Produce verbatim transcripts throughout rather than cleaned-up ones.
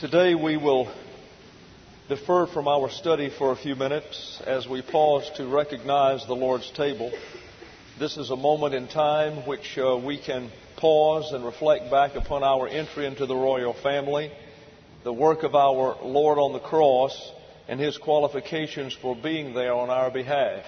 Today we will defer from our study for a few minutes as we pause to recognize the Lord's table. This is a moment in time which uh, we can pause and reflect back upon our entry into the royal family, the work of our Lord on the cross, and His qualifications for being there on our behalf.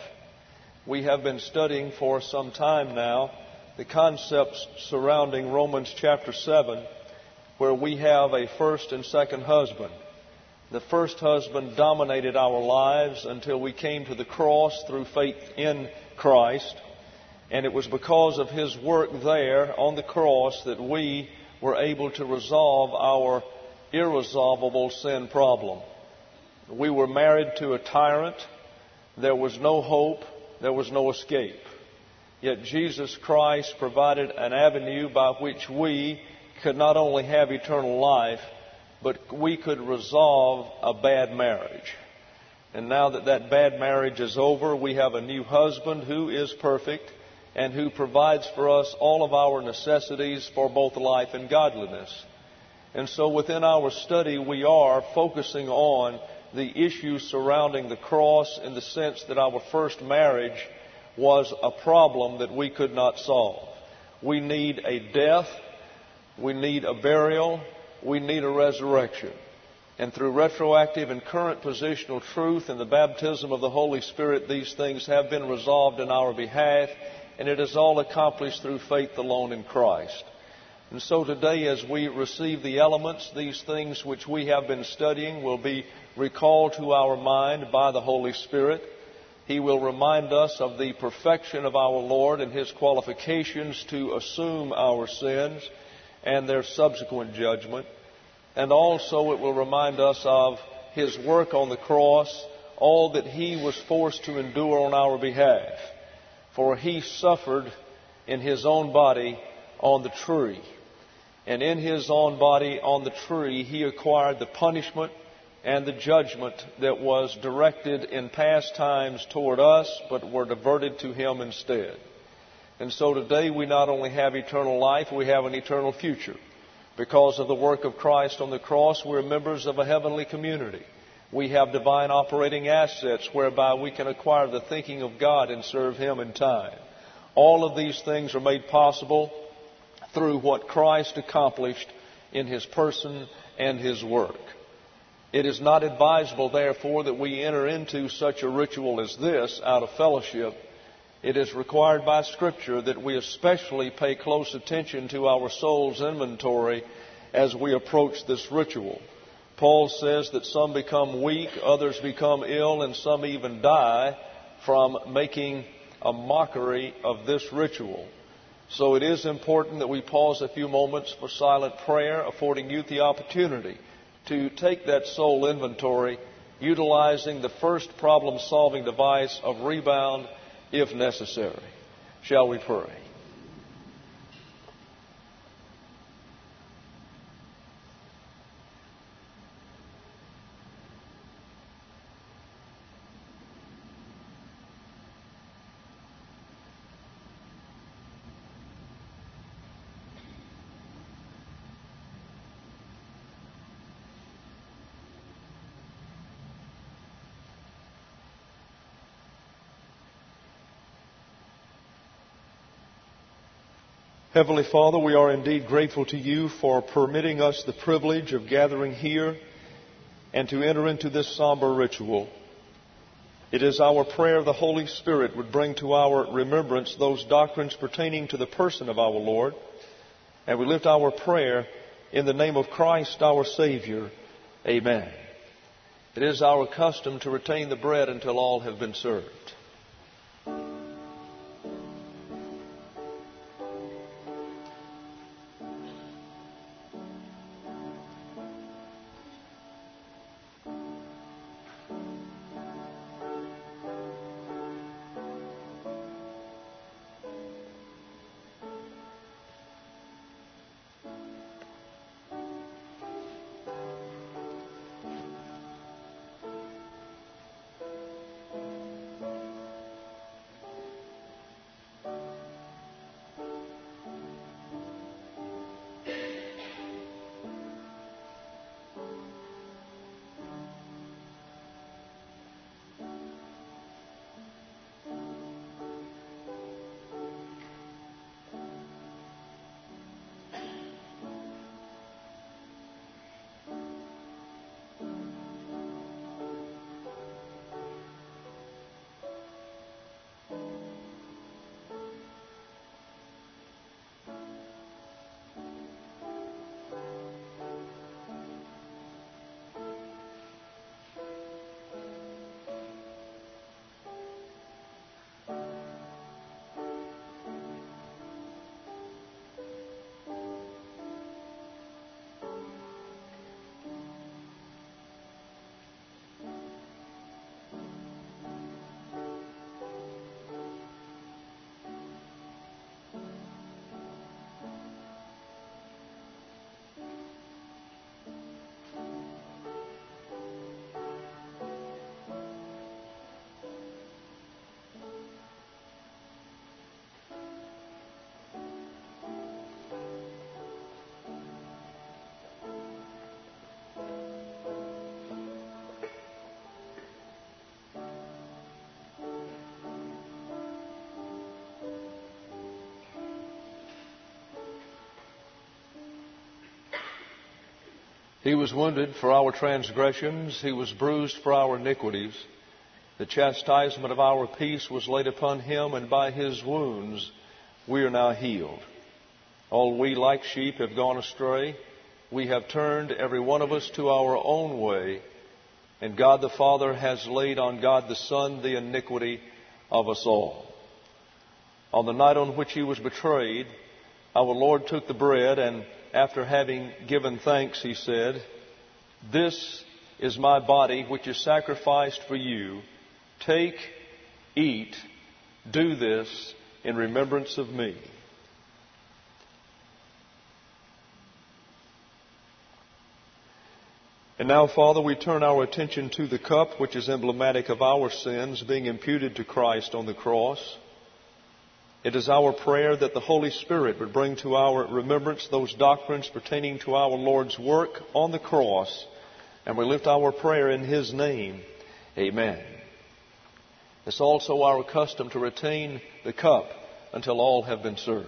We have been studying for some time now the concepts surrounding Romans chapter seven, where we have a first and second husband. The first husband dominated our lives until we came to the cross through faith in Christ. And it was because of His work there on the cross that we were able to resolve our irresolvable sin problem. We were married to a tyrant. There was no hope. There was no escape. Yet Jesus Christ provided an avenue by which we could not only have eternal life, but we could resolve a bad marriage. And now that that bad marriage is over, we have a new husband who is perfect and who provides for us all of our necessities for both life and godliness. And so within our study, we are focusing on the issues surrounding the cross in the sense that our first marriage was a problem that we could not solve. We need a death. We need a burial. We need a resurrection. And through retroactive and current positional truth and the baptism of the Holy Spirit, these things have been resolved in our behalf, and it is all accomplished through faith alone in Christ. And so today, as we receive the elements, these things which we have been studying will be recalled to our mind by the Holy Spirit. He will remind us of the perfection of our Lord and His qualifications to assume our sins and their subsequent judgment. And also it will remind us of His work on the cross, all that He was forced to endure on our behalf. For He suffered in His own body on the tree. And in His own body on the tree, He acquired the punishment and the judgment that was directed in past times toward us, but were diverted to Him instead. And so today we not only have eternal life, we have an eternal future. Because of the work of Christ on the cross, we're members of a heavenly community. We have divine operating assets whereby we can acquire the thinking of God and serve Him in time. All of these things are made possible through what Christ accomplished in His person and His work. It is not advisable, therefore, that we enter into such a ritual as this out of fellowship. It is required by Scripture that we especially pay close attention to our soul's inventory as we approach this ritual. Paul says that some become weak, others become ill, and some even die from making a mockery of this ritual. So it is important that we pause a few moments for silent prayer, affording you the opportunity to take that soul inventory, utilizing the first problem-solving device of rebound if necessary. Shall we pray? Heavenly Father, we are indeed grateful to You for permitting us the privilege of gathering here and to enter into this somber ritual. It is our prayer the Holy Spirit would bring to our remembrance those doctrines pertaining to the person of our Lord. And we lift our prayer in the name of Christ our Savior. Amen. It is our custom to retain the bread until all have been served. He was wounded for our transgressions. He was bruised for our iniquities. The chastisement of our peace was laid upon him, and by his wounds we are now healed. All we like sheep have gone astray. We have turned every one of us to our own way, and God the Father has laid on God the Son the iniquity of us all. On the night on which he was betrayed, our Lord took the bread, and after having given thanks, he said, "This is my body, which is sacrificed for you. Take, eat, do this in remembrance of me." And now, Father, we turn our attention to the cup, which is emblematic of our sins being imputed to Christ on the cross. It is our prayer that the Holy Spirit would bring to our remembrance those doctrines pertaining to our Lord's work on the cross, and we lift our prayer in His name. Amen. It's also our custom to retain the cup until all have been served.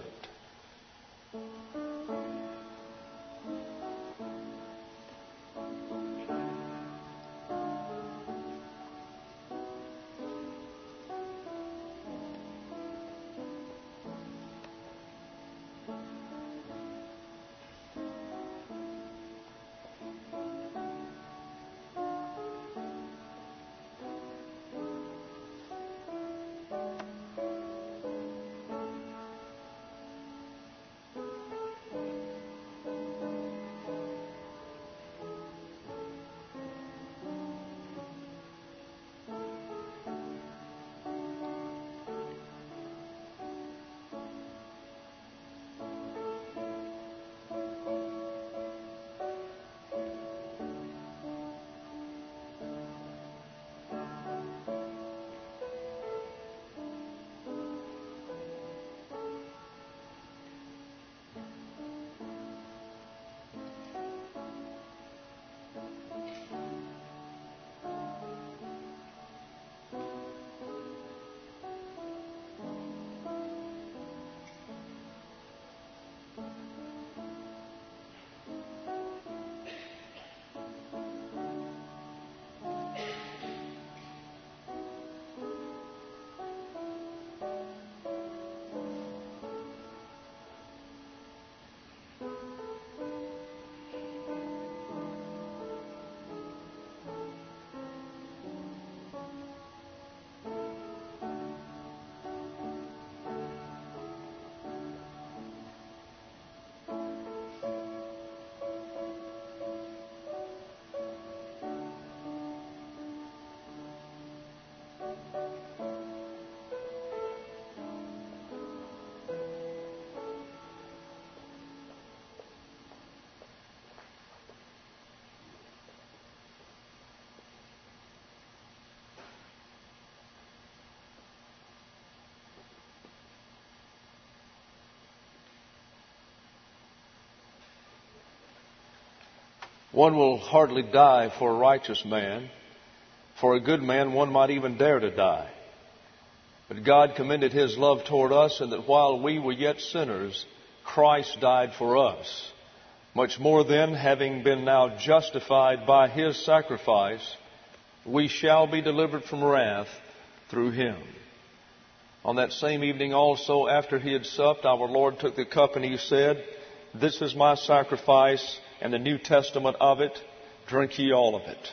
One will hardly die for a righteous man. For a good man, one might even dare to die. But God commended His love toward us, in that while we were yet sinners, Christ died for us. Much more then, having been now justified by His sacrifice, we shall be delivered from wrath through Him. On that same evening also, after He had supped, our Lord took the cup, and He said, "This is my sacrifice, and the New Testament of it. Drink ye all of it.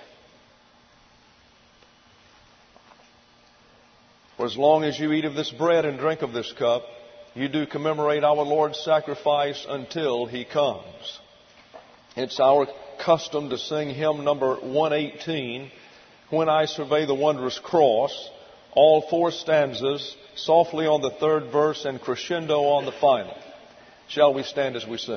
For as long as you eat of this bread and drink of this cup, you do commemorate our Lord's sacrifice until He comes." It's our custom to sing hymn number one eighteen, "When I Survey the Wondrous Cross," all four stanzas, softly on the third verse and crescendo on the final. Shall we stand as we sing?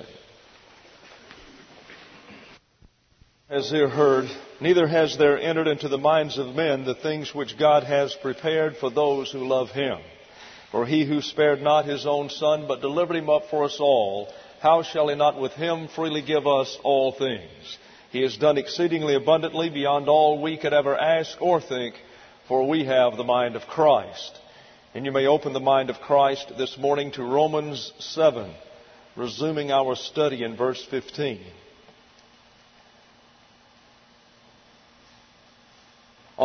As ear heard, neither has there entered into the minds of men the things which God has prepared for those who love Him. For He who spared not His own Son, but delivered Him up for us all, how shall He not with Him freely give us all things? He has done exceedingly abundantly beyond all we could ever ask or think, for we have the mind of Christ. And you may open the mind of Christ this morning to Romans seven, resuming our study in verse fifteen.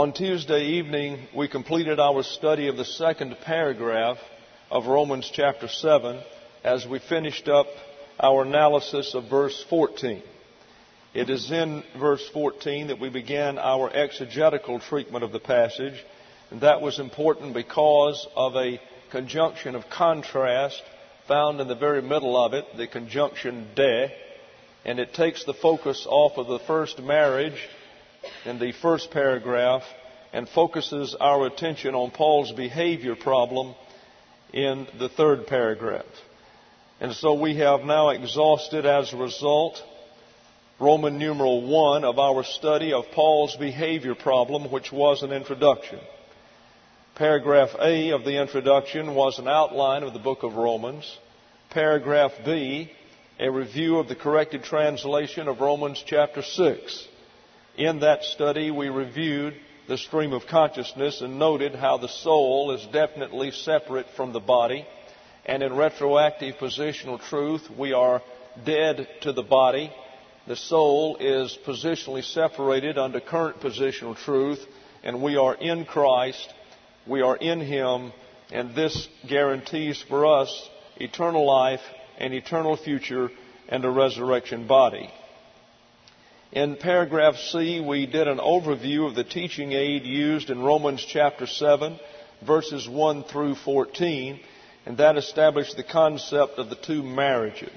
On Tuesday evening, we completed our study of the second paragraph of Romans chapter seven as we finished up our analysis of verse fourteen. It is in verse fourteen that we began our exegetical treatment of the passage, and that was important because of a conjunction of contrast found in the very middle of it, the conjunction de, and it takes the focus off of the first marriage in the first paragraph and focuses our attention on Paul's behavior problem in the third paragraph. And so we have now exhausted, as a result, Roman numeral one of our study of Paul's behavior problem, which was an introduction. Paragraph A of the introduction was an outline of the book of Romans. Paragraph B, a review of the corrected translation of Romans chapter six. In that study, we reviewed the stream of consciousness and noted how the soul is definitely separate from the body. And in retroactive positional truth, we are dead to the body. The soul is positionally separated under current positional truth, and we are in Christ. We are in Him, and this guarantees for us eternal life, an eternal future, and a resurrection body. In paragraph C, we did an overview of the teaching aid used in Romans chapter seven, verses one through fourteen, and that established the concept of the two marriages.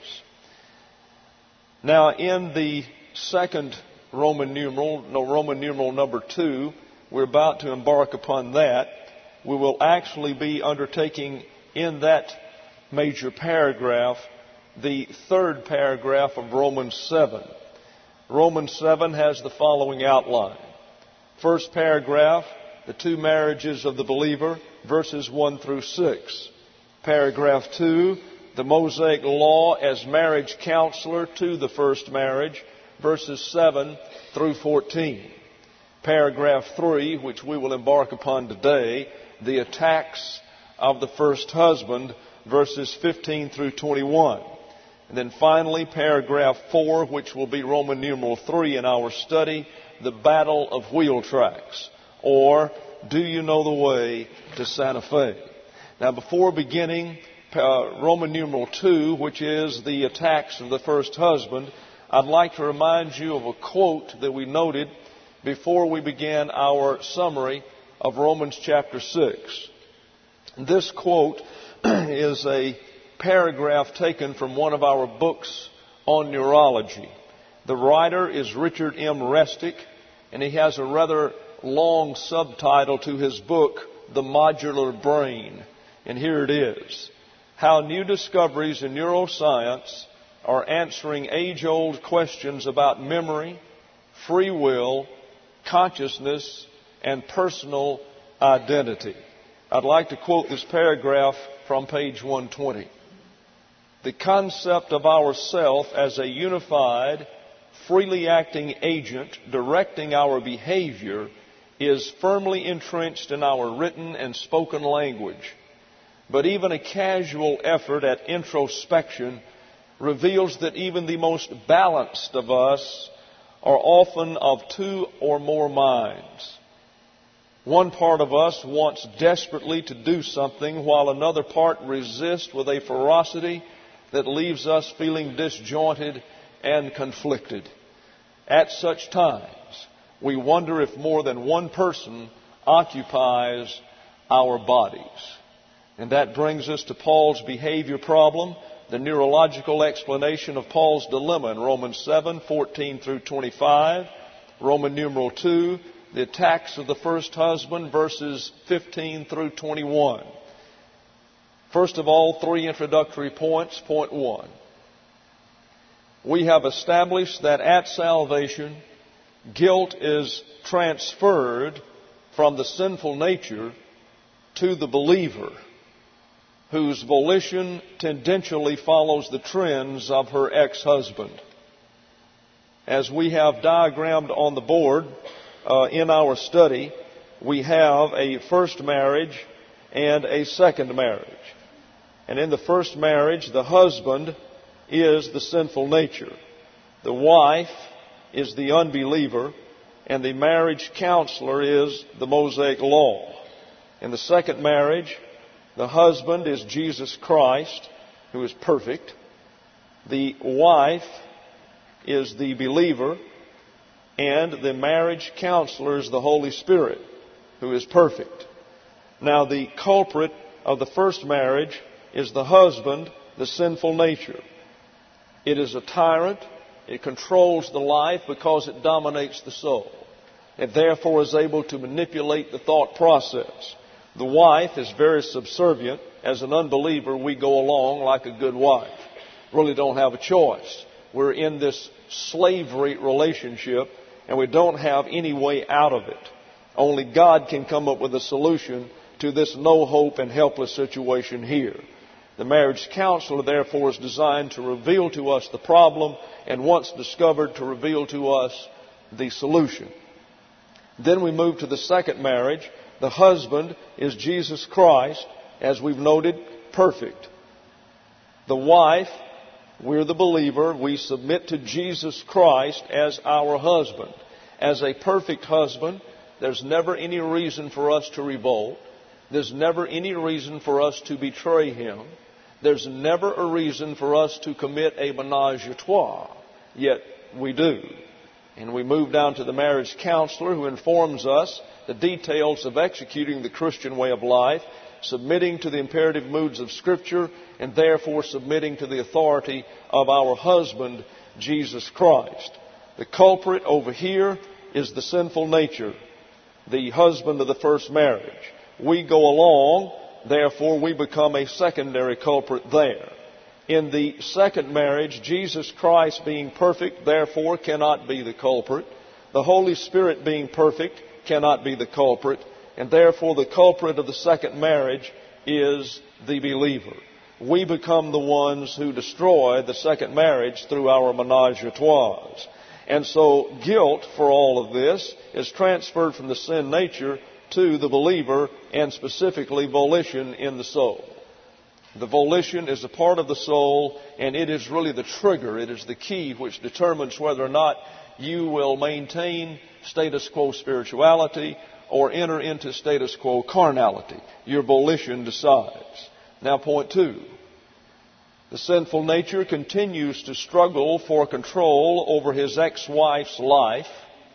Now, in the second Roman numeral, no, Roman numeral number two, we're about to embark upon that. We will actually be undertaking in that major paragraph the third paragraph of Romans seven. Romans seven has the following outline. First paragraph, the two marriages of the believer, verses one through six. Paragraph two, the Mosaic law as marriage counselor to the first marriage, verses seven through fourteen. Paragraph three, which we will embark upon today, the attacks of the first husband, verses fifteen through twenty-one. And then finally, paragraph four, which will be Roman numeral three in our study, the battle of wheel tracks, or do you know the way to Santa Fe? Now, before beginning uh, Roman numeral two, which is the attacks of the first husband, I'd like to remind you of a quote that we noted before we began our summary of Romans chapter six. This quote is a paragraph taken from one of our books on neurology. The writer is Richard M. Restic, and he has a rather long subtitle to his book, The Modular Brain. And here it is: How New Discoveries in Neuroscience Are Answering Age-Old Questions About Memory, Free Will, Consciousness, and Personal Identity. I'd like to quote this paragraph from page one twenty. The concept of ourself as a unified, freely acting agent directing our behavior is firmly entrenched in our written and spoken language. But even a casual effort at introspection reveals that even the most balanced of us are often of two or more minds. One part of us wants desperately to do something, while another part resists with a ferocity that leaves us feeling disjointed and conflicted. At such times, we wonder if more than one person occupies our bodies. And that brings us to Paul's behavior problem, the neurological explanation of Paul's dilemma in Romans seven, fourteen through twenty-five, Roman numeral two, the attacks of the first husband, verses fifteen through twenty-one. First of all, three introductory points. Point one. We have established that at salvation, guilt is transferred from the sinful nature to the believer, whose volition tendentially follows the trends of her ex-husband. As we have diagrammed on the board uh, in our study, we have a first marriage and a second marriage. And in the first marriage, the husband is the sinful nature. The wife is the unbeliever, and the marriage counselor is the Mosaic law. In the second marriage, the husband is Jesus Christ, who is perfect. The wife is the believer, and the marriage counselor is the Holy Spirit, who is perfect. Now, the culprit of the first marriage is the husband, the sinful nature. It is a tyrant. It controls the life because it dominates the soul. It therefore is able to manipulate the thought process. The wife is very subservient. As an unbeliever, we go along like a good wife. Really don't have a choice. We're in this slavery relationship, and we don't have any way out of it. Only God can come up with a solution to this no hope and helpless situation here. The marriage counselor, therefore, is designed to reveal to us the problem, and once discovered, to reveal to us the solution. Then we move to the second marriage. The husband is Jesus Christ, as we've noted, perfect. The wife, we're the believer, we submit to Jesus Christ as our husband. As a perfect husband, there's never any reason for us to revolt. There's never any reason for us to betray him. There's never a reason for us to commit a ménage à trois. Yet we do. And we move down to the marriage counselor, who informs us the details of executing the Christian way of life, submitting to the imperative moods of Scripture, and therefore submitting to the authority of our husband, Jesus Christ. The culprit over here is the sinful nature, the husband of the first marriage. We go along, therefore we become a secondary culprit there. In the second marriage, Jesus Christ being perfect, therefore cannot be the culprit. The Holy Spirit being perfect cannot be the culprit. And therefore the culprit of the second marriage is the believer. We become the ones who destroy the second marriage through our ménage à trois. And so guilt for all of this is transferred from the sin nature to the believer, and specifically volition in the soul. The volition is a part of the soul, and it is really the trigger. It is the key which determines whether or not you will maintain status quo spirituality or enter into status quo carnality. Your volition decides. Now, point two. The sinful nature continues to struggle for control over his ex-wife's life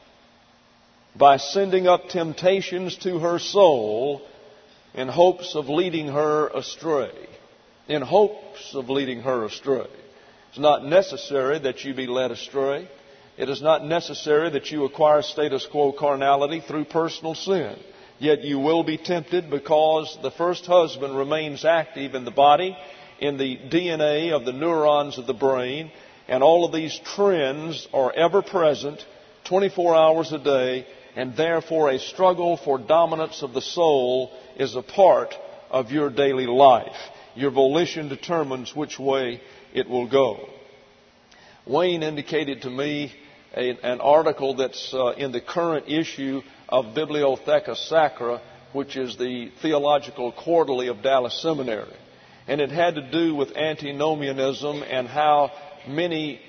by sending up temptations to her soul in hopes of leading her astray. In hopes of leading her astray. It's not necessary that you be led astray. It is not necessary that you acquire status quo carnality through personal sin. Yet you will be tempted because the first husband remains active in the body, in the D N A of the neurons of the brain, and all of these trends are ever present, twenty-four hours a day, and therefore a struggle for dominance of the soul is a part of your daily life. Your volition determines which way it will go. Wayne indicated to me a, an article that's uh, in the current issue of Bibliotheca Sacra, which is the theological quarterly of Dallas Seminary. And it had to do with antinomianism and how many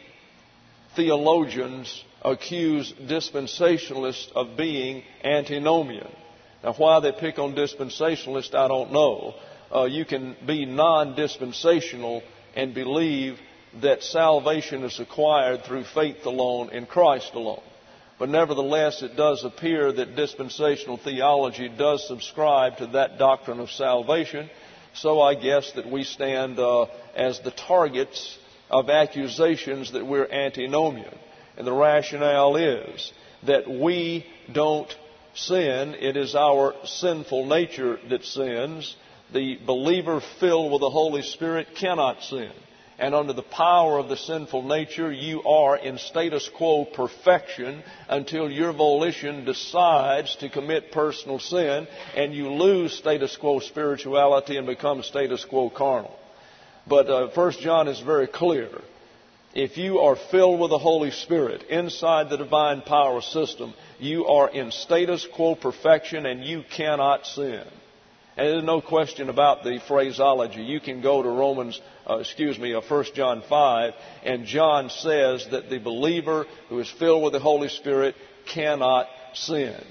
theologians accuse dispensationalists of being antinomian. Now, why they pick on dispensationalists, I don't know. Uh, you can be non-dispensational and believe that salvation is acquired through faith alone in Christ alone. But nevertheless, it does appear that dispensational theology does subscribe to that doctrine of salvation. So I guess that we stand uh, as the targets of accusations that we're antinomian. And the rationale is that we don't sin. It is our sinful nature that sins. The believer filled with the Holy Spirit cannot sin. And under the power of the sinful nature, you are in status quo perfection until your volition decides to commit personal sin, and you lose status quo spirituality and become status quo carnal. But uh, First John is very clear. If you are filled with the Holy Spirit inside the divine power system, you are in status quo perfection and you cannot sin. And there's no question about the phraseology. You can go to Romans, uh, excuse me, uh, First John five, and John says that the believer who is filled with the Holy Spirit cannot sin.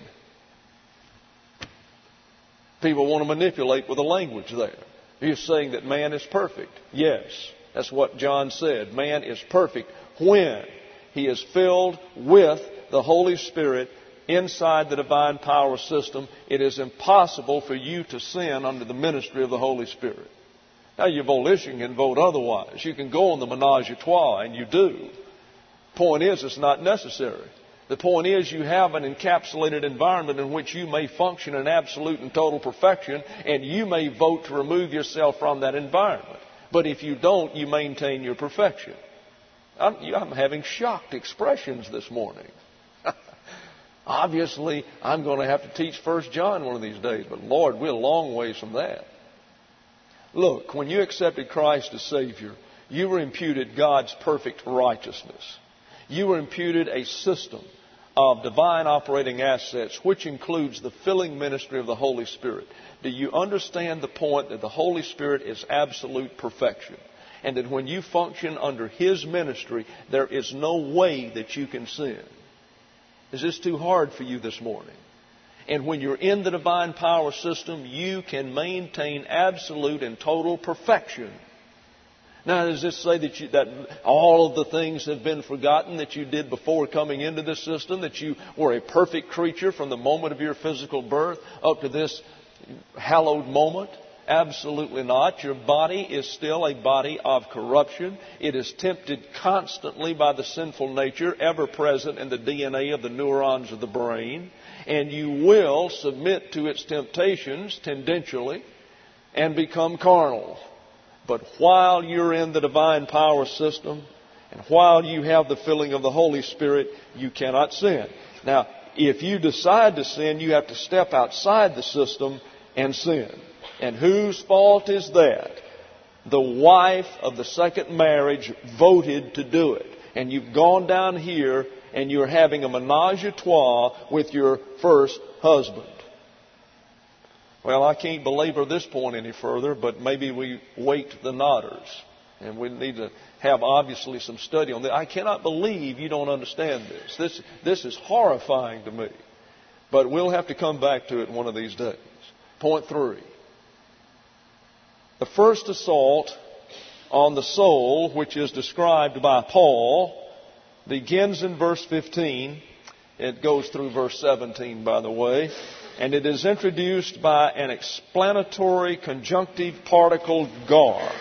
People want to manipulate with the language there. He's saying that man is perfect. Yes, that's what John said. Man is perfect when he is filled with the Holy Spirit inside the divine power system. It is impossible for you to sin under the ministry of the Holy Spirit. Now, your volition can vote otherwise. You can go on the menage a trois, and you do. Point is, it's not necessary. The point is, you have an encapsulated environment in which you may function in absolute and total perfection, and you may vote to remove yourself from that environment. But if you don't, you maintain your perfection. I'm, I'm having shocked expressions this morning. Obviously, I'm going to have to teach First John one of these days, but Lord, we're a long ways from that. Look, when you accepted Christ as Savior, you were imputed God's perfect righteousness. You were imputed a system of divine operating assets, which includes the filling ministry of the Holy Spirit. Do you understand the point that the Holy Spirit is absolute perfection? And that when you function under His ministry, there is no way that you can sin. Is this too hard for you this morning? And when you're in the divine power system, you can maintain absolute and total perfection. Now, does this say that, you, that all of the things have been forgotten that you did before coming into this system, that you were a perfect creature from the moment of your physical birth up to this hallowed moment? Absolutely not. Your body is still a body of corruption. It is tempted constantly by the sinful nature, ever present in the D N A of the neurons of the brain. And you will submit to its temptations tendentially and become carnal. But while you're in the divine power system and while you have the filling of the Holy Spirit, you cannot sin. Now, if you decide to sin, you have to step outside the system and sin. And whose fault is that? The wife of the second marriage voted to do it. And you've gone down here and you're having a menage a trois with your first husband. Well, I can't belabor this point any further, but maybe we wait the nodders. And we need to have obviously some study on this. I cannot believe you don't understand this. This, this is horrifying to me. But we'll have to come back to it one of these days. Point three. The first assault on the soul, which is described by Paul, begins in verse fifteen. It goes through verse seventeen, by the way. And it is introduced by an explanatory conjunctive particle, gar.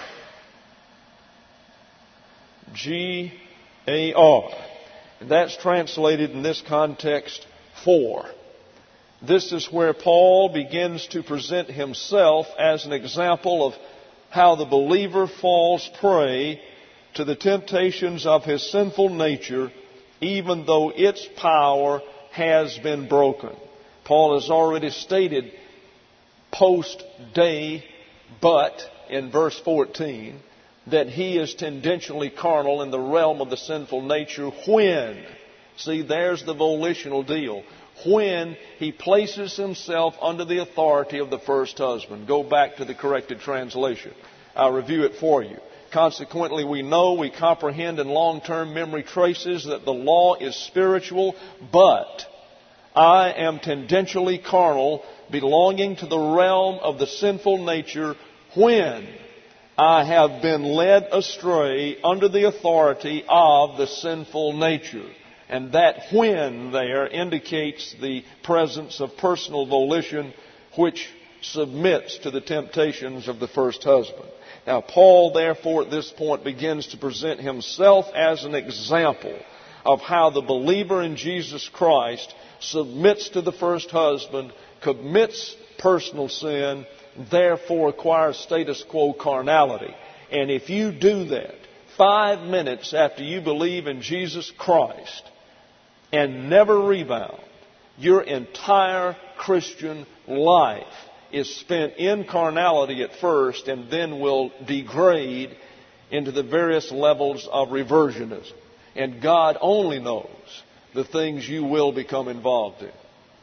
G A R. And that's translated in this context, for. This is where Paul begins to present himself as an example of how the believer falls prey to the temptations of his sinful nature, even though its power has been broken. Paul has already stated post-day, but in verse fourteen, that he is tendentially carnal in the realm of the sinful nature when, see, there's the volitional deal, when he places himself under the authority of the first husband. Go back to the corrected translation. I'll review it for you. Consequently, we know, we comprehend in long-term memory traces that the law is spiritual, but I am tendentially carnal, belonging to the realm of the sinful nature when I have been led astray under the authority of the sinful nature. And that when there indicates the presence of personal volition which submits to the temptations of the first husband. Now, Paul, therefore, at this point begins to present himself as an example of how the believer in Jesus Christ submits to the first husband, commits personal sin, therefore acquires status quo carnality. And if you do that five minutes after you believe in Jesus Christ and never rebound, your entire Christian life is spent in carnality at first and then will degrade into the various levels of reversionism. And God only knows the things you will become involved in.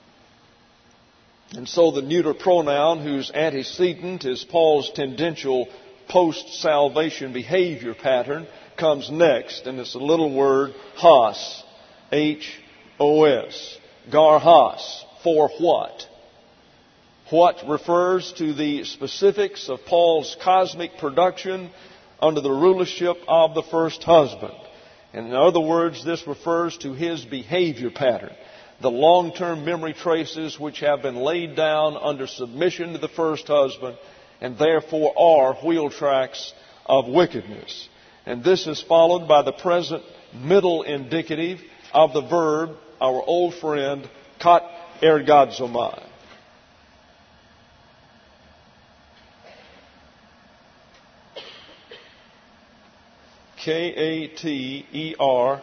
And so the neuter pronoun, whose antecedent is Paul's tendential post-salvation behavior pattern, comes next, and it's a little word, hos, H O S. Garhas, for what? What refers to the specifics of Paul's cosmic production under the rulership of the first husband. And in other words, this refers to his behavior pattern, the long-term memory traces which have been laid down under submission to the first husband and therefore are wheel tracks of wickedness. And this is followed by the present middle indicative of the verb, our old friend, kat ergadzomai. K A T E R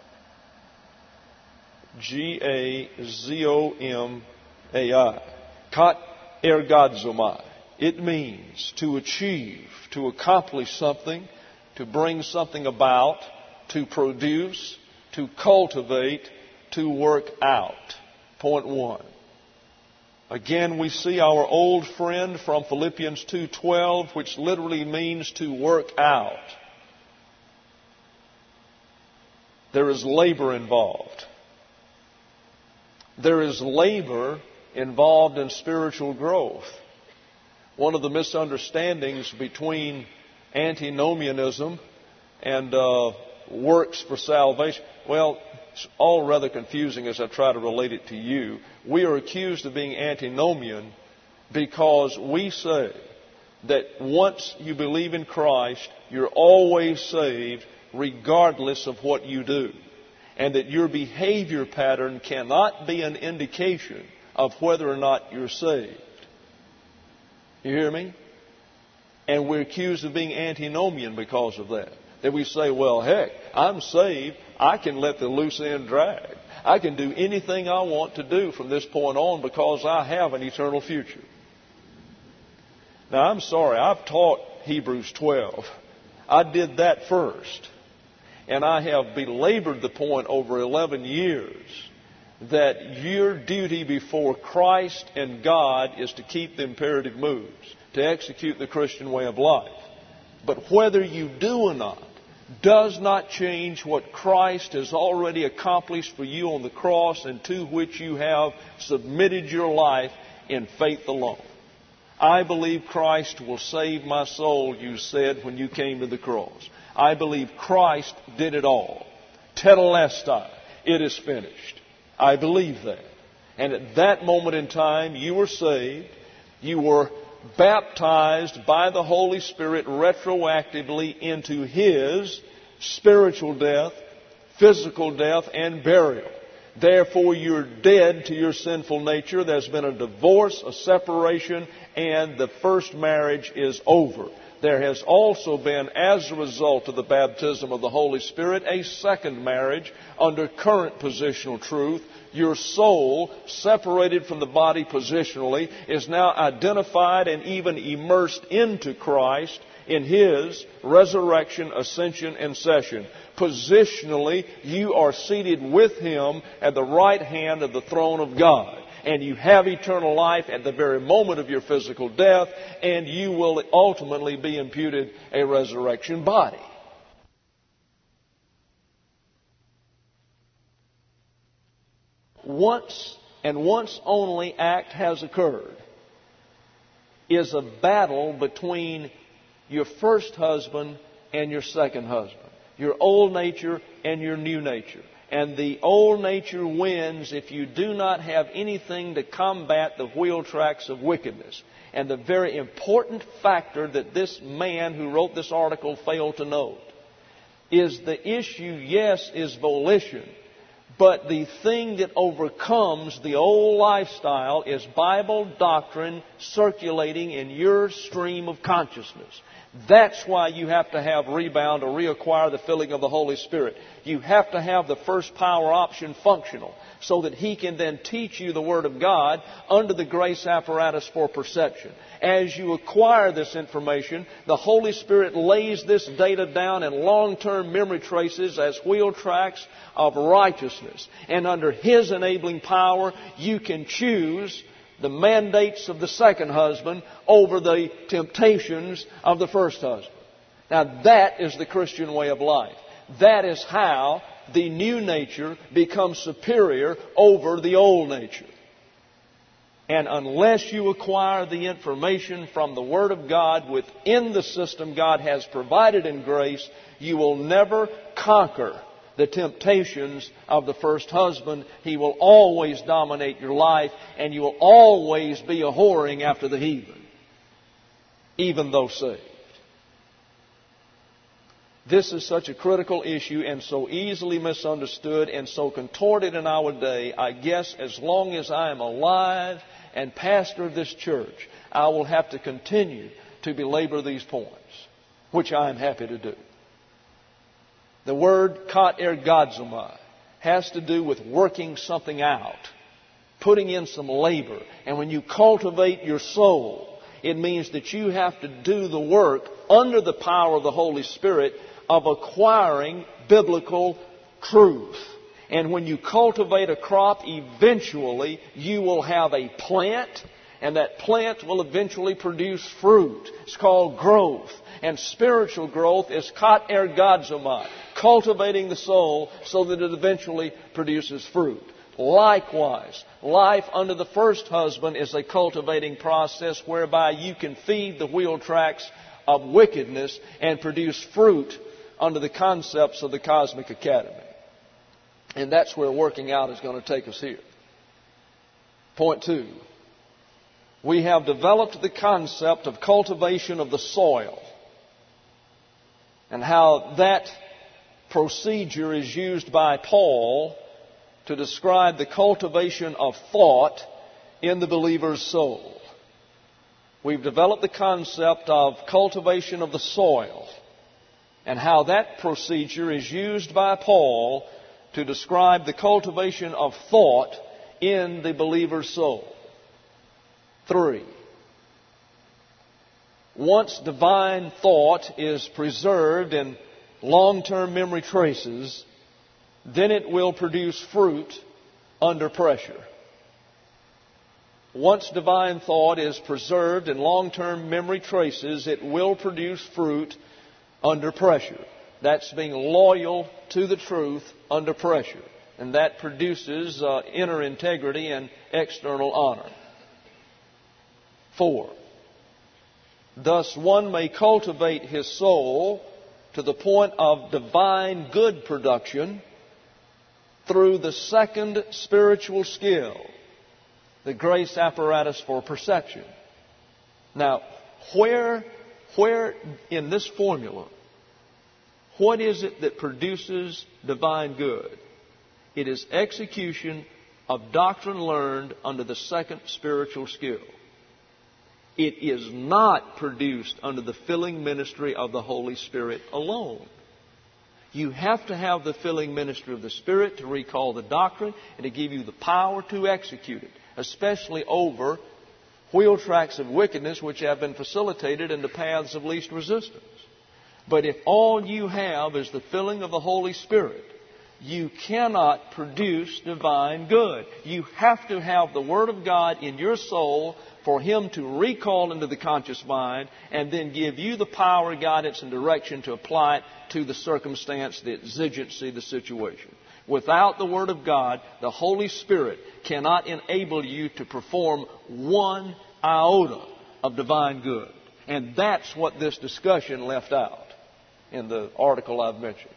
G A Z O M A I. Kat ergadzomai. It means to achieve, to accomplish something, to bring something about, to produce, to cultivate, to work out. Point one. Again, we see our old friend from Philippians two twelve, which literally means to work out. There is labor involved. There is labor involved in spiritual growth. One of the misunderstandings between antinomianism and uh, works for salvation, well, it's all rather confusing as I try to relate it to you. We are accused of being antinomian because we say that once you believe in Christ, you're always saved regardless of what you do. And that your behavior pattern cannot be an indication of whether or not you're saved. You hear me? And we're accused of being antinomian because of that. That we say, well, heck, I'm saved. I can let the loose end drag. I can do anything I want to do from this point on because I have an eternal future. Now, I'm sorry. I've taught Hebrews twelve. I did that first. And I have belabored the point over eleven years that your duty before Christ and God is to keep the imperative moves, to execute the Christian way of life. But whether you do or not does not change what Christ has already accomplished for you on the cross and to which you have submitted your life in faith alone. I believe Christ will save my soul, you said when you came to the cross. I believe Christ did it all. Tetelestai, it is finished. I believe that. And at that moment in time, you were saved. You were baptized by the Holy Spirit retroactively into His spiritual death, physical death, and burial. Therefore, you're dead to your sinful nature. There's been a divorce, a separation, and the first marriage is over. There has also been, as a result of the baptism of the Holy Spirit, a second marriage under current positional truth. Your soul, separated from the body positionally, is now identified and even immersed into Christ in His resurrection, ascension, and session. Positionally, you are seated with Him at the right hand of the throne of God. And you have eternal life at the very moment of your physical death, and you will ultimately be imputed a resurrection body. Once and once only act has occurred is a battle between your first husband and your second husband, your old nature and your new nature. And the old nature wins if you do not have anything to combat the wheel tracks of wickedness. And the very important factor that this man who wrote this article failed to note is the issue, yes, is volition. But the thing that overcomes the old lifestyle is Bible doctrine circulating in your stream of consciousness. That's why you have to have rebound or reacquire the filling of the Holy Spirit. You have to have the first power option functional so that He can then teach you the Word of God under the grace apparatus for perception. As you acquire this information, the Holy Spirit lays this data down in long-term memory traces as wheel tracks of righteousness. And under His enabling power, you can choose the mandates of the second husband over the temptations of the first husband. Now that is the Christian way of life. That is how the new nature becomes superior over the old nature. And unless you acquire the information from the Word of God within the system God has provided in grace, you will never conquer the temptations of the first husband. He will always dominate your life, and you will always be a whoring after the heathen, even though saved. This is such a critical issue and so easily misunderstood and so contorted in our day. I guess as long as I am alive and pastor of this church, I will have to continue to belabor these points, which I am happy to do. The word kat ergadzomai has to do with working something out, putting in some labor. And when you cultivate your soul, it means that you have to do the work under the power of the Holy Spirit of acquiring biblical truth. And when you cultivate a crop, eventually you will have a plant, and that plant will eventually produce fruit. It's called growth. And spiritual growth is kat ergadzomai, cultivating the soul so that it eventually produces fruit. Likewise, life under the first husband is a cultivating process whereby you can feed the wheel tracks of wickedness and produce fruit under the concepts of the Cosmic Academy. And that's where working out is going to take us here. Point two. We have developed the concept of cultivation of the soil and how that procedure is used by Paul to describe the cultivation of thought in the believer's soul. We've developed the concept of cultivation of the soil and how that procedure is used by Paul to describe the cultivation of thought in the believer's soul. Three. Once divine thought is preserved in long-term memory traces, then it will produce fruit under pressure. Once divine thought is preserved in long-term memory traces, it will produce fruit under pressure. That's being loyal to the truth under pressure. And that produces uh, inner integrity and external honor. Four. Thus one may cultivate his soul to the point of divine good production through the second spiritual skill, the grace apparatus for perception. Now, where, where in this formula, what is it that produces divine good? It is execution of doctrine learned under the second spiritual skill. It is not produced under the filling ministry of the Holy Spirit alone. You have to have the filling ministry of the Spirit to recall the doctrine and to give you the power to execute it, especially over wheel tracks of wickedness which have been facilitated into paths of least resistance. But if all you have is the filling of the Holy Spirit, you cannot produce divine good. You have to have the Word of God in your soul for Him to recall into the conscious mind and then give you the power, guidance, and direction to apply it to the circumstance, the exigency, the situation. Without the Word of God, the Holy Spirit cannot enable you to perform one iota of divine good. And that's what this discussion left out in the article I've mentioned.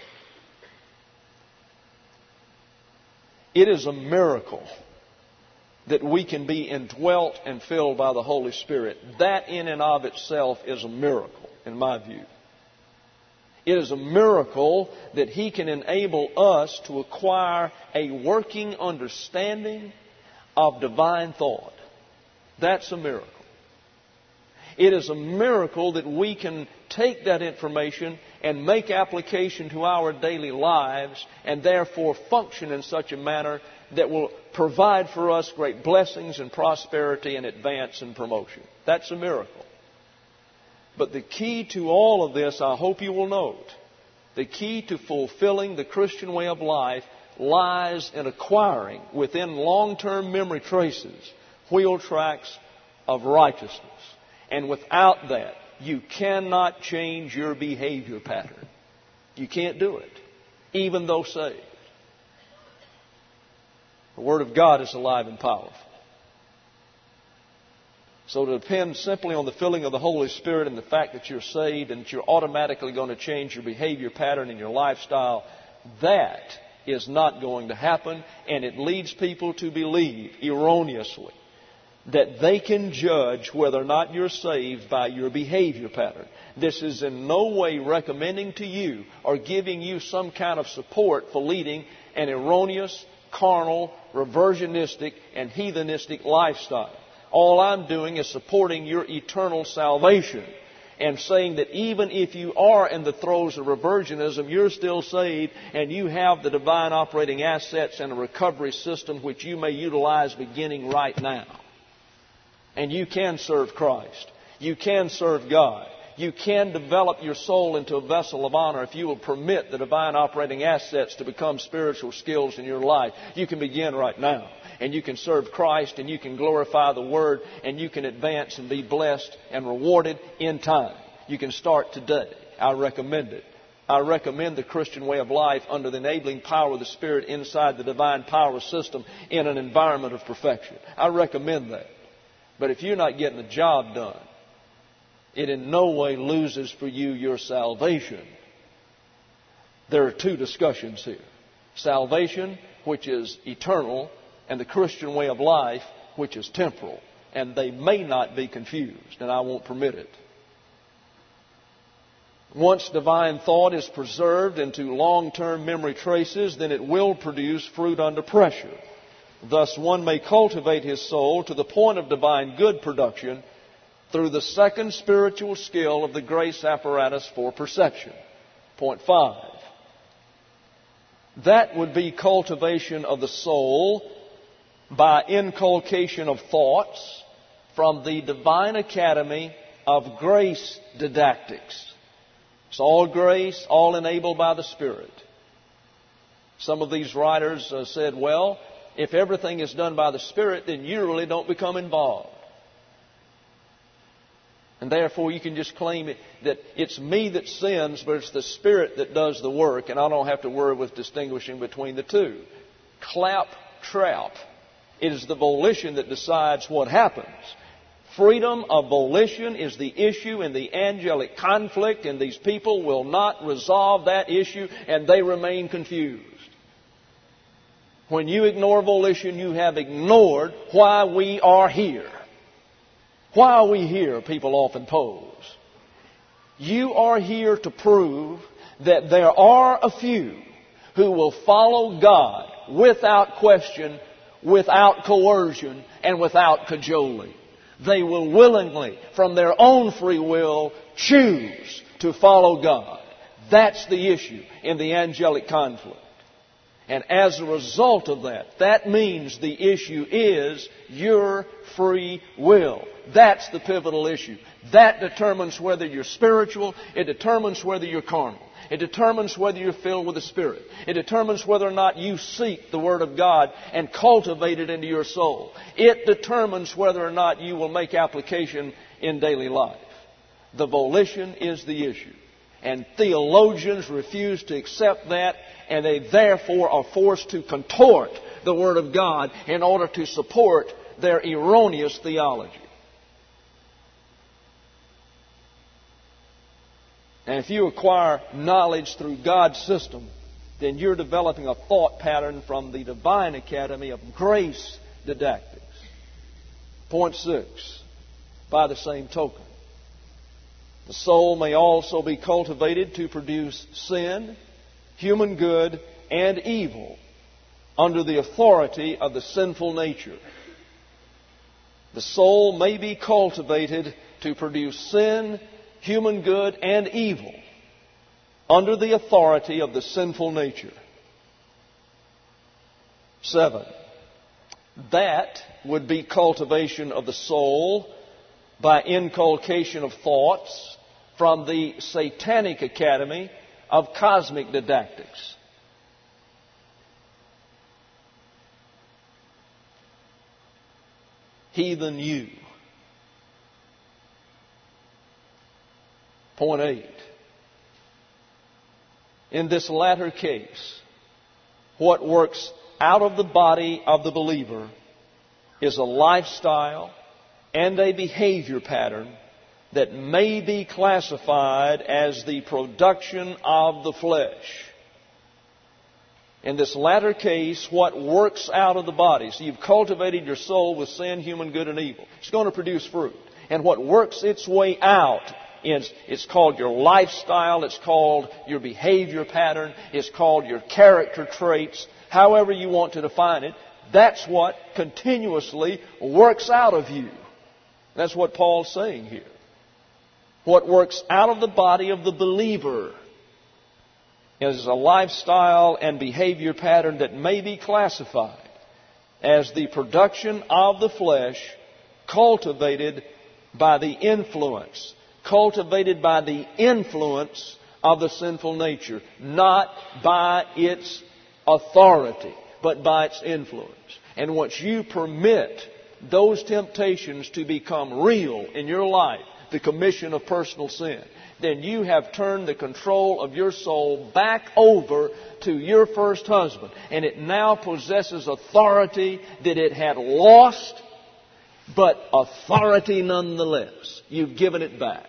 It is a miracle that we can be indwelt and filled by the Holy Spirit. That in and of itself is a miracle, in my view. It is a miracle that He can enable us to acquire a working understanding of divine thought. That's a miracle. It is a miracle that we can take that information and make application to our daily lives and therefore function in such a manner that will provide for us great blessings and prosperity and advance and promotion. That's a miracle. But the key to all of this, I hope you will note, the key to fulfilling the Christian way of life lies in acquiring within long-term memory traces wheel tracks of righteousness. And without that, you cannot change your behavior pattern. You can't do it. even though saved. The Word of God is alive and powerful. So to depend simply on the filling of the Holy Spirit and the fact that you're saved and that you're automatically going to change your behavior pattern and your lifestyle, that is not going to happen, and it leads people to believe erroneously that they can judge whether or not you're saved by your behavior pattern. This is in no way recommending to you or giving you some kind of support for leading an erroneous, carnal, reversionistic, and heathenistic lifestyle. All I'm doing is supporting your eternal salvation and saying that even if you are in the throes of reversionism, you're still saved and you have the divine operating assets and a recovery system which you may utilize beginning right now. And you can serve Christ. You can serve God. You can develop your soul into a vessel of honor if you will permit the divine operating assets to become spiritual skills in your life. You can begin right now. And you can serve Christ, and you can glorify the Word, and you can advance and be blessed and rewarded in time. You can start today. I recommend it. I recommend the Christian way of life under the enabling power of the Spirit inside the divine power system in an environment of perfection. I recommend that. But if you're not getting the job done, it in no way loses for you your salvation. There are two discussions here. Salvation, which is eternal, and the Christian way of life, which is temporal. And they may not be confused, and I won't permit it. Once divine thought is preserved into long-term memory traces, then it will produce fruit under pressure. Thus, one may cultivate his soul to the point of divine good production through the second spiritual skill of the grace apparatus for perception. Point five. That would be cultivation of the soul by inculcation of thoughts from the Divine Academy of Grace Didactics. It's all grace, all enabled by the Spirit. Some of these writers uh, said, well, if everything is done by the Spirit, then you really don't become involved. And therefore you can just claim it, that it's me that sins, but it's the Spirit that does the work, and I don't have to worry with distinguishing between the two. Clap trap. It is the volition that decides what happens. Freedom of volition is the issue in the angelic conflict, and these people will not resolve that issue, and they remain confused. When you ignore volition, you have ignored why we are here. Why are we here, people often pose. You are here to prove that there are a few who will follow God without question, without coercion, and without cajoling. They will willingly, from their own free will, choose to follow God. That's the issue in the angelic conflict. And as a result of that, that means the issue is your free will. That's the pivotal issue. That determines whether you're spiritual. It determines whether you're carnal. It determines whether you're filled with the Spirit. It determines whether or not you seek the Word of God and cultivate it into your soul. It determines whether or not you will make application in daily life. The volition is the issue. And theologians refuse to accept that, and they therefore are forced to contort the Word of God in order to support their erroneous theology. And if you acquire knowledge through God's system, then you're developing a thought pattern from the Divine Academy of Grace Didactics. Point six, by the same token, the soul may also be cultivated to produce sin, human good, and evil under the authority of the sinful nature. The soul may be cultivated to produce sin, human good, and evil under the authority of the sinful nature. Seven, that would be cultivation of the soul by inculcation of thoughts from the Satanic Academy of Cosmic Didactics. Heathen you. Point eight. In this latter case, what works out of the body of the believer is a lifestyle and a behavior pattern that may be classified as the production of the flesh. In this latter case, what works out of the body, so you've cultivated your soul with sin, human good, and evil. It's going to produce fruit. And what works its way out is, it's called your lifestyle, it's called your behavior pattern, it's called your character traits, however you want to define it. That's what continuously works out of you. That's what Paul's saying here. What works out of the body of the believer is a lifestyle and behavior pattern that may be classified as the production of the flesh, cultivated by the influence, cultivated by the influence of the sinful nature, not by its authority, but by its influence. And once you permit those temptations to become real in your life, the commission of personal sin, then you have turned the control of your soul back over to your first husband. And it now possesses authority that it had lost, but authority nonetheless. You've given it back.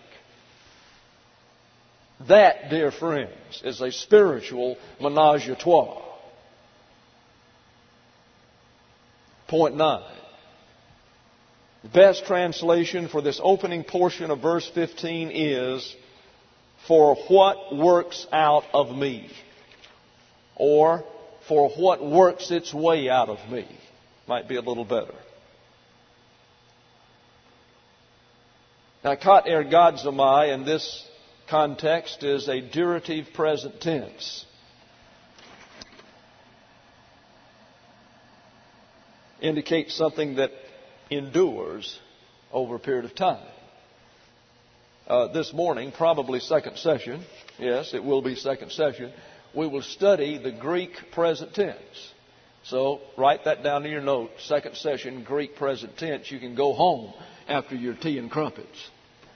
That, dear friends, is a spiritual menage a trois. Point nine. The best translation for this opening portion of verse fifteen is, for what works out of me. Or, for what works its way out of me. Might be a little better. Now, kat ergadzomai in this context is a durative present tense. Indicates something that endures over a period of time. Uh, this morning, probably second session, yes, it will be second session, we will study the Greek present tense. So write that down in your note, second session, Greek present tense. You can go home after your tea and crumpets.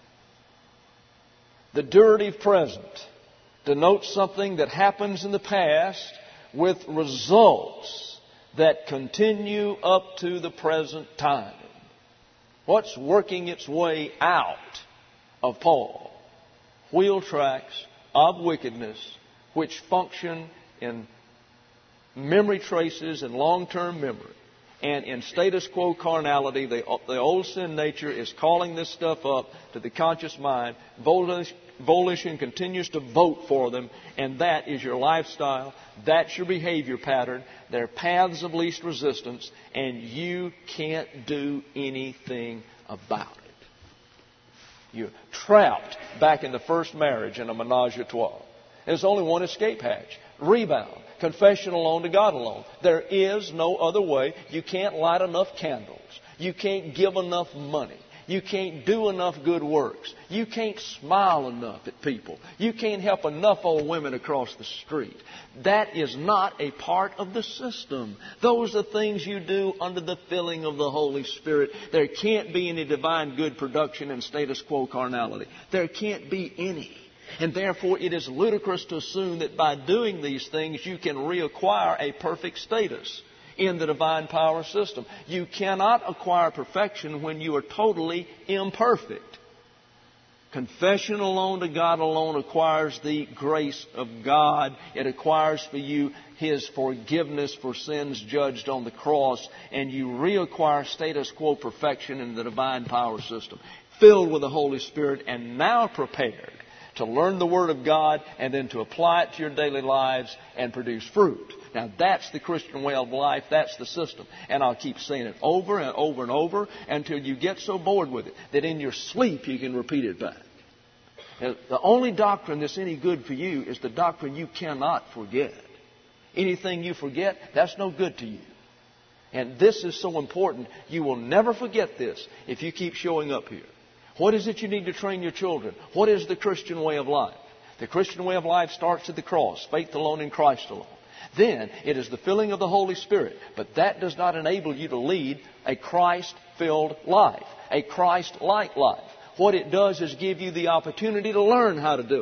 The durative present denotes something that happens in the past with results that continue up to the present time. What's working its way out of Paul? Wheel tracks of wickedness which function in memory traces and long-term memory. And in status quo carnality, the, the old sin nature is calling this stuff up to the conscious mind. Volition, volition continues to vote for them, and that is your lifestyle. That's your behavior pattern. They're paths of least resistance, and you can't do anything about it. You're trapped back in the first marriage in a menage a trois. There's only one escape hatch. Rebound. Confession alone to God alone. There is no other way. You can't light enough candles. You can't give enough money. You can't do enough good works. You can't smile enough at people. You can't help enough old women across the street. That is not a part of the system. Those are things you do under the filling of the Holy Spirit. There can't be any divine good production in status quo carnality. There can't be any. And therefore it is ludicrous to assume that by doing these things you can reacquire a perfect status in the divine power system. You cannot acquire perfection when you are totally imperfect. Confession alone to God alone acquires the grace of God. It acquires for you His forgiveness for sins judged on the cross. And you reacquire status quo perfection in the divine power system. Filled with the Holy Spirit and now prepared to learn the Word of God and then to apply it to your daily lives and produce fruit. Now that's the Christian way of life. That's the system. And I'll keep saying it over and over and over until you get so bored with it that in your sleep you can repeat it back. Now, the only doctrine that's any good for you is the doctrine you cannot forget. Anything you forget, that's no good to you. And this is so important. You will never forget this if you keep showing up here. What is it you need to train your children? What is the Christian way of life? The Christian way of life starts at the cross, faith alone in Christ alone. Then it is the filling of the Holy Spirit. But that does not enable you to lead a Christ-filled life, a Christ-like life. What it does is give you the opportunity to learn how to do it.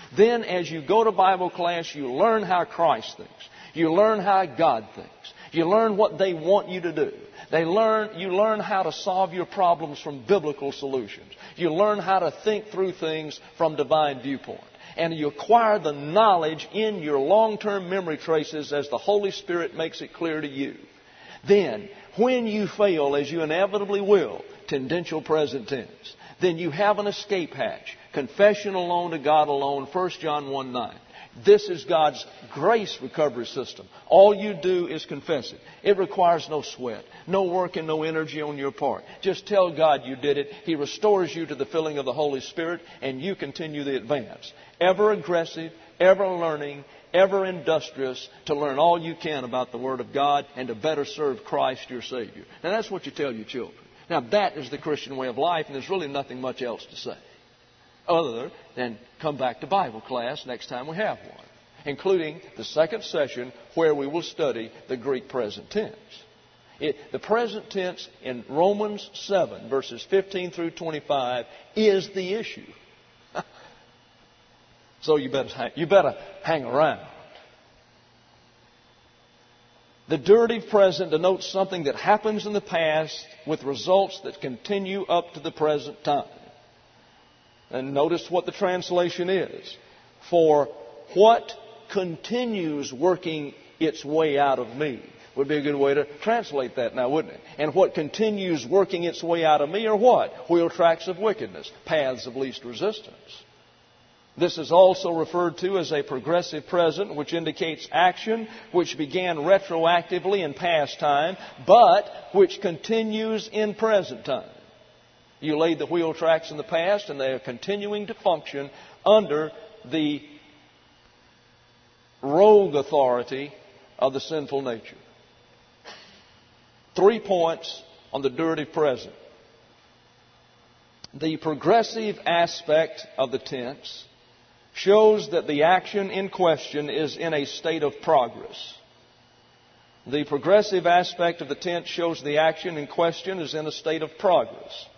Then as you go to Bible class, you learn how Christ thinks. You learn how God thinks. You learn what they want you to do. They learn, you learn how to solve your problems from biblical solutions. You learn how to think through things from divine viewpoint. And you acquire the knowledge in your long-term memory traces as the Holy Spirit makes it clear to you. Then, when you fail, as you inevitably will, tendential present tense, then you have an escape hatch. Confession alone to God alone, First John one nine. This is God's grace recovery system. All you do is confess it. It requires no sweat, no work and no energy on your part. Just tell God you did it. He restores you to the filling of the Holy Spirit, and you continue the advance. Ever aggressive, ever learning, ever industrious to learn all you can about the Word of God and to better serve Christ your Savior. Now that's what you tell your children. Now that is the Christian way of life, and there's really nothing much else to say other than come back to Bible class next time we have one, including the second session where we will study the Greek present tense. It, the present tense in Romans seven, verses fifteen through twenty-five, is the issue. So you better, hang, you better hang around. The durative present denotes something that happens in the past with results that continue up to the present time. And notice what the translation is. For what continues working its way out of me would be a good way to translate that now, wouldn't it? And what continues working its way out of me are what? Wheel tracks of wickedness, paths of least resistance. This is also referred to as a progressive present, which indicates action which began retroactively in past time, but which continues in present time. You laid the wheel tracks in the past, and they are continuing to function under the rogue authority of the sinful nature. Three points on the durative present. The progressive aspect of the tense shows that the action in question is in a state of progress. The progressive aspect of the tense shows the action in question is in a state of progress.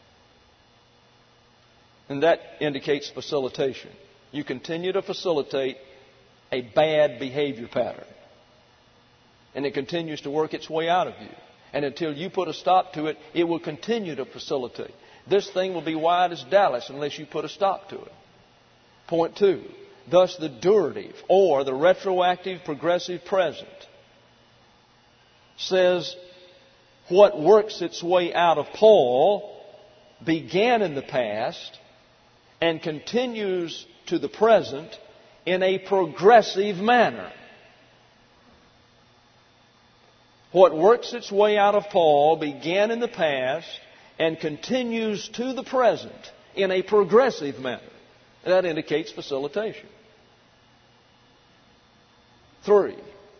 And that indicates facilitation. You continue to facilitate a bad behavior pattern. And it continues to work its way out of you. And until you put a stop to it, it will continue to facilitate. This thing will be wide as Dallas unless you put a stop to it. Point two. Thus the durative or the retroactive progressive present says what works its way out of Paul began in the past and continues to the present in a progressive manner. What works its way out of Paul began in the past and continues to the present in a progressive manner. That indicates facilitation. Three,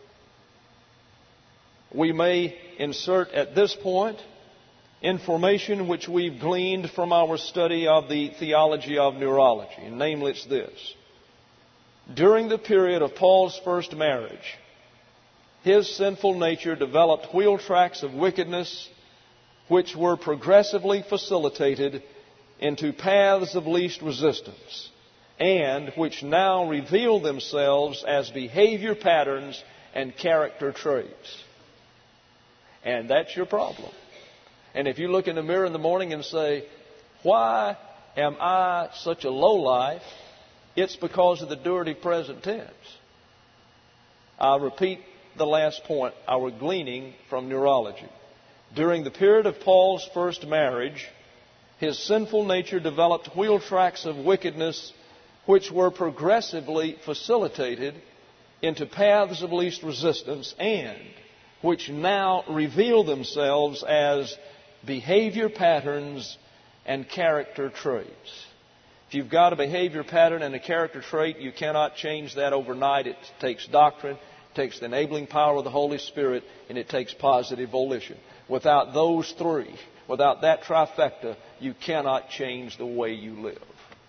we may insert at this point information which we've gleaned from our study of the theology of neurology. And namely, it's this. During the period of Paul's first marriage, his sinful nature developed wheel tracks of wickedness which were progressively facilitated into paths of least resistance, and which now reveal themselves as behavior patterns and character traits. And that's your problem. And if you look in the mirror in the morning and say, why am I such a lowlife? It's because of the durative present tense. I'll repeat the last point, our gleaning from neurology. During the period of Paul's first marriage, his sinful nature developed wheel tracks of wickedness which were progressively facilitated into paths of least resistance and which now reveal themselves as behavior patterns and character traits. If you've got a behavior pattern and a character trait, you cannot change that overnight. It takes doctrine, it takes the enabling power of the Holy Spirit, and it takes positive volition. Without those three, without that trifecta, you cannot change the way you live.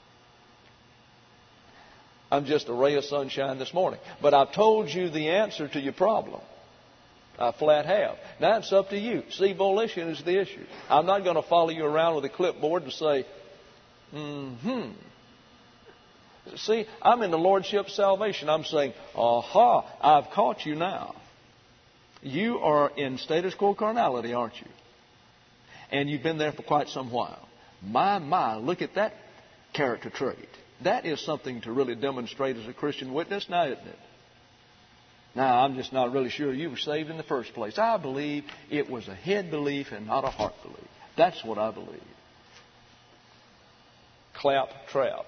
I'm just a ray of sunshine this morning. But I've told you the answer to your problem. I flat have. Now it's up to you. See, volition is the issue. I'm not going to follow you around with a clipboard and say, mm-hmm. See, I'm in the lordship salvation. I'm saying, aha, I've caught you now. You are in status quo carnality, aren't you? And you've been there for quite some while. My, my, look at that character trait. That is something to really demonstrate as a Christian witness, now isn't it? Now, I'm just not really sure you were saved in the first place. I believe it was a head belief and not a heart belief. That's what I believe. Clap, trap.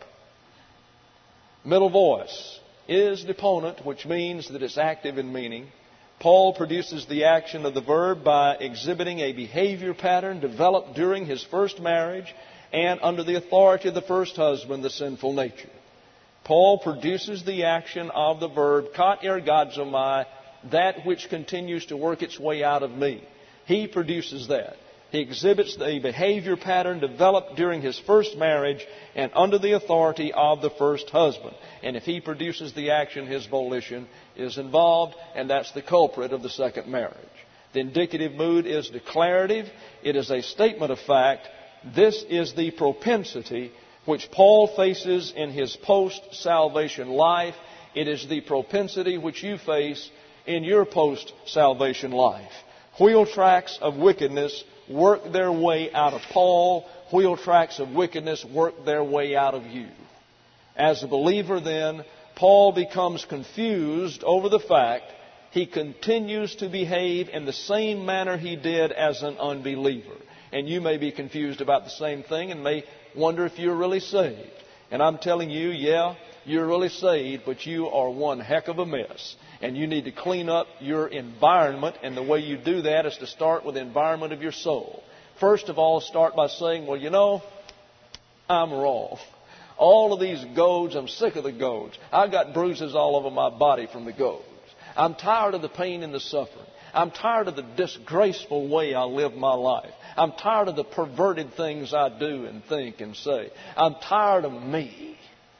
Middle voice is deponent, which means that it's active in meaning. Paul produces the action of the verb by exhibiting a behavior pattern developed during his first marriage and under the authority of the first husband, the sinful nature. Paul produces the action of the verb kat ergadzomai, that which continues to work its way out of me. He produces that. He exhibits the behavior pattern developed during his first marriage and under the authority of the first husband. And if he produces the action, his volition is involved, and that's the culprit of the second marriage. The indicative mood is declarative. It is a statement of fact. This is the propensity which Paul faces in his post-salvation life. It is the propensity which you face in your post-salvation life. Wheel tracks of wickedness work their way out of Paul. Wheel tracks of wickedness work their way out of you. As a believer, then, Paul becomes confused over the fact he continues to behave in the same manner he did as an unbeliever. And you may be confused about the same thing and may wonder if you're really saved. And I'm telling you, yeah, you're really saved, but you are one heck of a mess. And you need to clean up your environment, and the way you do that is to start with the environment of your soul. First of all, start by saying, well, you know, I'm wrong. All of these goads, I'm sick of the goads. I've got bruises all over my body from the goads. I'm tired of the pain and the suffering. I'm tired of the disgraceful way I live my life. I'm tired of the perverted things I do and think and say. I'm tired of me.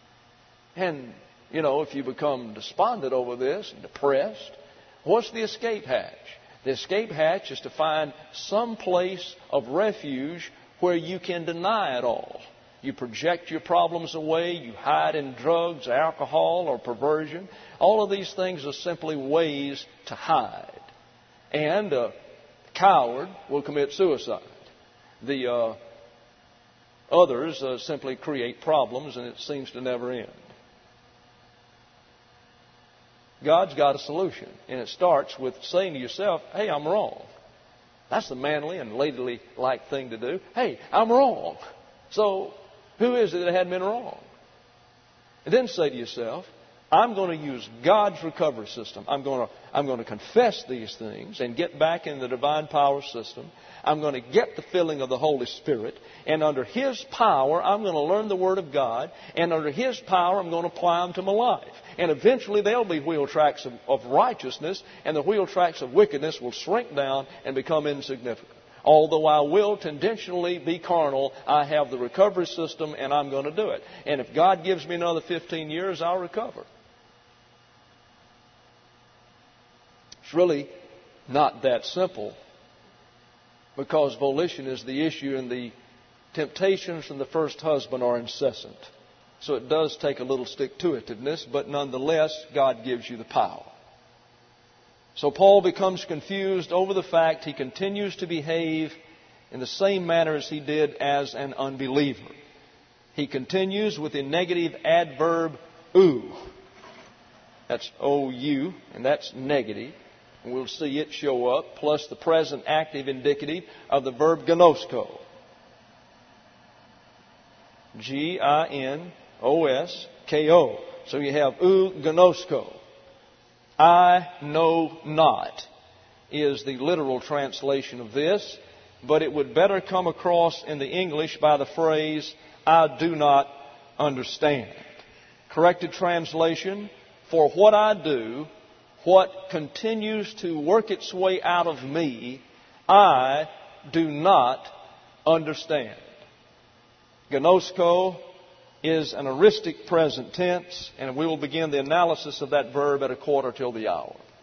And, you know, if you become despondent over this and depressed, what's the escape hatch? The escape hatch is to find some place of refuge where you can deny it all. You project your problems away. You hide in drugs, alcohol, or perversion. All of these things are simply ways to hide. And a coward will commit suicide. The uh, others uh, simply create problems, and it seems to never end. God's got a solution, and it starts with saying to yourself, hey, I'm wrong. That's the manly and ladylike thing to do. Hey, I'm wrong. So who is it that had been wrong? And then say to yourself, I'm going to use God's recovery system. I'm going to, I'm going to confess these things and get back in the divine power system. I'm going to get the filling of the Holy Spirit. And under His power, I'm going to learn the Word of God. And under His power, I'm going to apply them to my life. And eventually, there'll be wheel tracks of, of righteousness, and the wheel tracks of wickedness will shrink down and become insignificant. Although I will tendentially be carnal, I have the recovery system, and I'm going to do it. And if God gives me another fifteen years, I'll recover. It's really not that simple, because volition is the issue, and the temptations from the first husband are incessant. So it does take a little stick-to-itiveness, but nonetheless, God gives you the power. So Paul becomes confused over the fact he continues to behave in the same manner as he did as an unbeliever. He continues with the negative adverb ou. That's O U, and that's negative. And we'll see it show up, plus the present active indicative of the verb gnosko. G I N O S K O. So you have ou gnosko. I know not is the literal translation of this, but it would better come across in the English by the phrase, I do not understand. Corrected translation, for what I do, what continues to work its way out of me, I do not understand. Gnosko is an aoristic present tense, and we will begin the analysis of that verb at a quarter till the hour.